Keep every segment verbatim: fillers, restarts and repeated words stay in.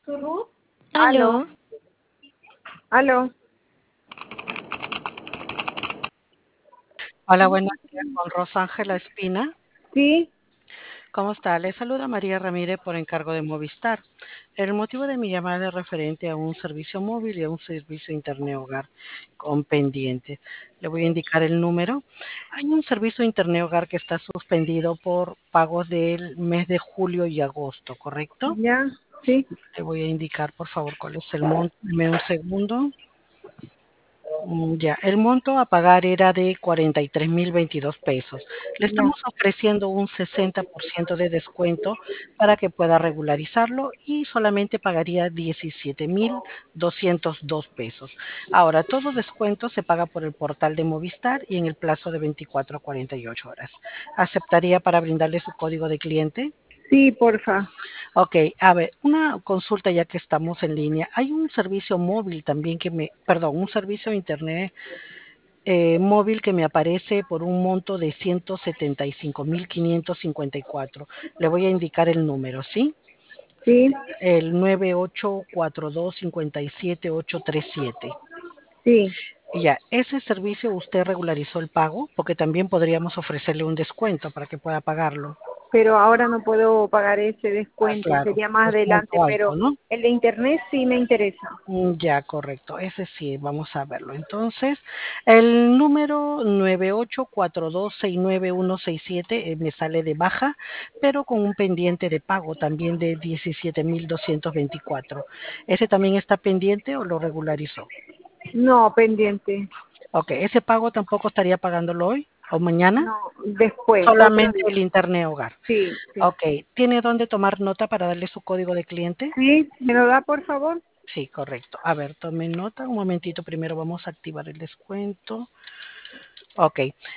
Aló, Aló, aló. Hola, buenos días, con Rosángela Espina. Sí, ¿Cómo está? Le saluda María Ramírez por encargo de Movistar. El motivo de mi llamada es referente a un servicio móvil y a un servicio Internet Hogar con pendiente. Le voy a indicar el número. Hay un servicio Internet Hogar que está suspendido por pagos del mes de julio y agosto, ¿correcto? ya, sí, Le voy a indicar, por favor, cuál es el monto. Deme un segundo. Mm, Ya, el monto a pagar era de cuarenta y tres mil veintidós pesos. Le ya. estamos ofreciendo un sesenta por ciento de descuento para que pueda regularizarlo y solamente pagaría diecisiete mil doscientos dos pesos. Ahora, todo descuento se paga por el portal de Movistar y en el plazo de veinticuatro a cuarenta y ocho horas. ¿Aceptaría para brindarle su código de cliente? Sí, porfa. Ok, a ver, una consulta ya que estamos en línea. Hay un servicio móvil también que me, perdón, un servicio de internet eh, móvil que me aparece por un monto de ciento setenta y cinco mil quinientos cincuenta y cuatro. Le voy a indicar el número, ¿sí? Sí, El nueve ocho cuatro dos cinco siete ocho tres siete. sí. Ya, ese servicio usted regularizó el pago porque también podríamos ofrecerle un descuento para que pueda pagarlo. Pero ahora no puedo pagar ese Ah, descuento, claro, sería más es adelante, monto alto, pero ¿no? el de internet sí me interesa. Mm, Ya, correcto. Ese sí, vamos a verlo. Entonces, el número nueve ocho cuatro dos seis nueve uno seis siete eh, me sale de baja, pero con un pendiente de pago también de diecisiete mil doscientos veinticuatro. ¿Ese también está pendiente o lo regularizó? No, pendiente. Ok, ese pago tampoco estaría pagándolo hoy o mañana, No, después, otro solamente el día. internet hogar. Sí, sí. Ok, ¿tiene dónde tomar nota para darle su código de cliente? Sí, ¿me lo da, por favor? Sí, correcto. A ver, tome nota. Un momentito, primero vamos a activar el descuento. Ok,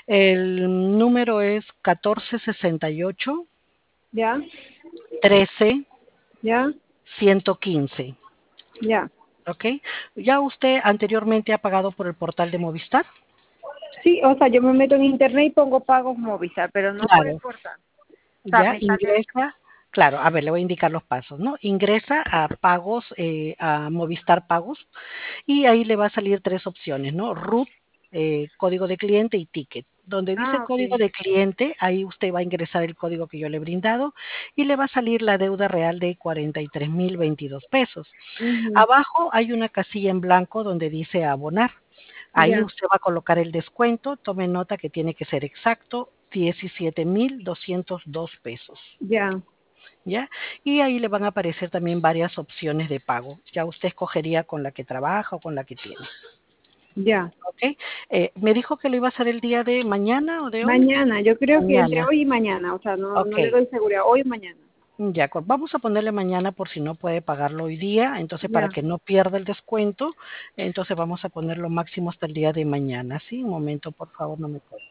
el número es catorce sesenta y ocho Ya, trece ya, ciento quince. ya. Ok, ¿ya usted anteriormente ha pagado por el portal de Movistar? Sí, o sea, yo me meto en internet y pongo pagos Movistar, pero no por el Claro, portal. O sea, ya me sale, ingresa, claro, a ver, le voy a indicar los pasos, ¿no? Ingresa a pagos, eh, a Movistar Pagos, y ahí le va a salir tres opciones, ¿no? root, eh, código de cliente y ticket. Donde dice ah, código ok. de cliente, ahí usted va a ingresar el código que yo le he brindado y le va a salir la deuda real de cuarenta y tres mil veintidós pesos. Ujú, Abajo hay una casilla en blanco donde dice abonar. Ahí ya, usted va a colocar el descuento. Tome nota que tiene que ser exacto, diecisiete mil doscientos dos pesos. ya, ¿Ya? Y ahí le van a aparecer también varias opciones de pago. Ya usted escogería con la que trabaja o con la que tiene. ya. ¿Ok? Eh, me dijo que lo iba a hacer el día de mañana o de hoy. Mañana, yo creo que entre Mañana. hoy y mañana, o sea, no, Ok. no le doy seguridad, hoy o mañana. Ya, co- vamos a ponerle mañana por si no puede pagarlo hoy día. Entonces, para Ya, que no pierda el descuento, entonces vamos a ponerlo máximo hasta el día de mañana. ¿Sí? Un momento, por favor, no me corte.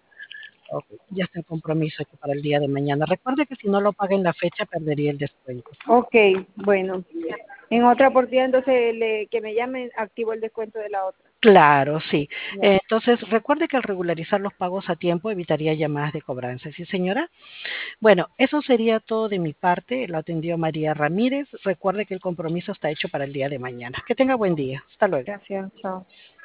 Ok, ya está el compromiso hecho para el día de mañana. Recuerde que si no lo paga en la fecha, perdería el descuento. ¿Sí? ok, bueno. En otra oportunidad, entonces, le, que me llamen, activo el descuento de la otra. Claro, sí. Ya, Eh, Entonces, recuerde que al regularizar los pagos a tiempo evitaría llamadas de cobranza, ¿sí, señora? Bueno, eso sería todo de mi parte. Lo atendió María Ramírez. Recuerde que el compromiso está hecho para el día de mañana. Que tenga buen día. Hasta luego. gracias, chao.